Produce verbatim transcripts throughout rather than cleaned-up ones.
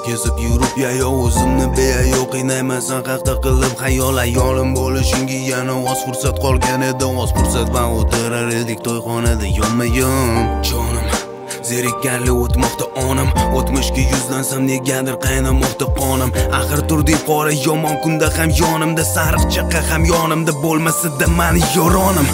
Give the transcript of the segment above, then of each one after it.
kezib yurib yayo o'zimni beayo qiynaymansan haqda qilib xayol ayolim bo'lishingga yana oz fursat qolgan edi oz fursat bilan o'tirar edik to'yxonada yonma-yon jonim zerikanli o'tmoqda onam o'tmishga yuzlansam negadir qaynamoqda qonim axir turding qora yomon kunda ham yonimda sariq chaqa ham yonimda bo'lmasida mani yoronim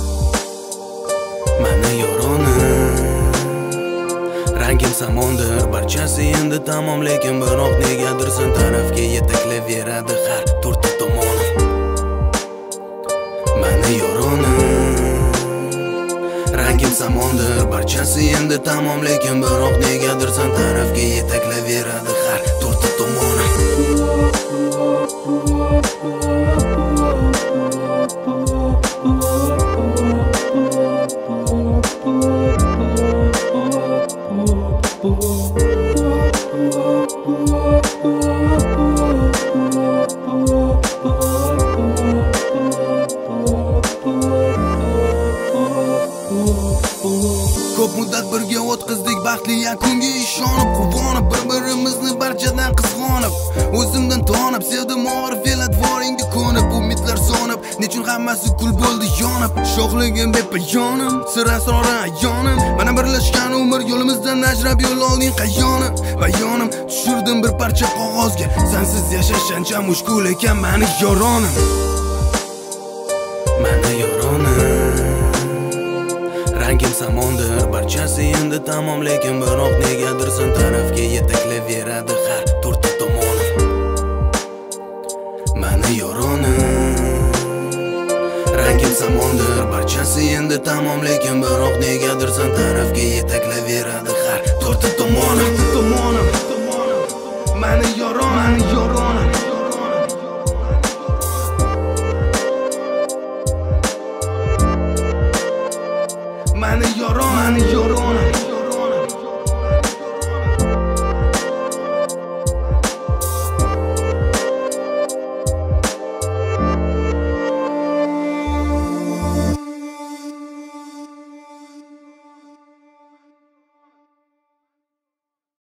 mani yoronim rangim samondir barchasi endi tamom lekin biroq negadir sen tarafga yetaklayveradi har to'rtta tomonim mani yoronim rangim samondir barchasi endi tamom lekin biroq negadir sen tarafga yetaklayveradi har to'rtta tomonim ko'p muddat birga o'tkazdik baxtli yakunga ishonib quvonib bir-birimizni barchadan qizg'onib o'zimdan tonib sevdim og'ir fe'l-atvoringga ko'nib umidlar so'nib nechun hammasi kul bo'ldi yonib sho'xligim bepoyonim sir asrori ayonim mana birlashgan umr yo'limizdan ajrab yo'l olding qayonim bayonim tushirdim bir parcha qog'ozga sensiz yashash ancha mushkul ekan mani yoronim mani yoronim rangim samondir barchasi endi tamom lekin biroq negadir sen tarafga yetaklayveradi har to'rtta tomonim mani yoronim rangim samondir barchasi endi tamom lekin biroq negadir sen tarafga yetaklayveradi har to'rtta tomonim tomonim mani yoronim mani yoronim mani yoronim mani yoronim